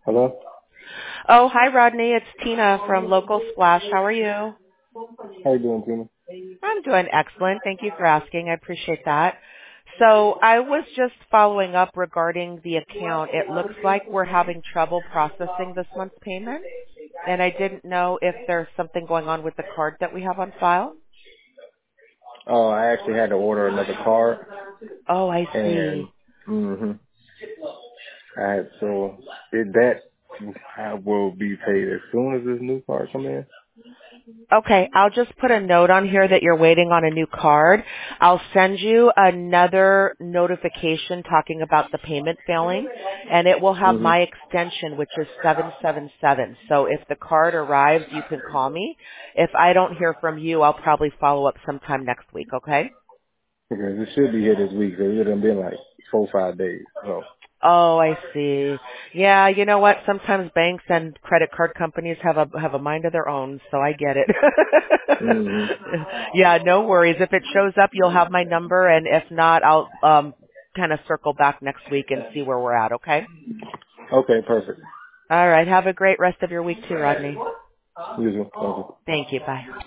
Hello? Oh, hi, Rodney. It's Tina from Local Splash. How are you? How you doing, Tina? I'm doing excellent. Thank you for asking. I appreciate that. So I was just following up regarding the account. It looks like we're having trouble processing this month's payment, and I didn't know if there's something going on with the card that we have on file. Oh, I actually had to order another card, Oh, I and see. I had so did that. I will be paid as soon as this new card come in. Okay, I'll just put a note on here that you're waiting on a new card. I'll send you another notification talking about the payment failing, and it will have my extension, which is 777. So if the card arrives, you can call me. If I don't hear from you, I'll probably follow up sometime next week, okay? Because it should be here this week. So it would have been like 4 or 5 days. So. Oh, I see. Yeah, you know what? Sometimes banks and credit card companies have a mind of their own, so I get it. Mhm. Yeah, no worries. If it shows up, you'll have my number, and if not, I'll kind of circle back next week and see where we're at, okay? Okay, perfect. All right. Have a great rest of your week too, Rodney. Usual. Thank you. Thank you. Bye.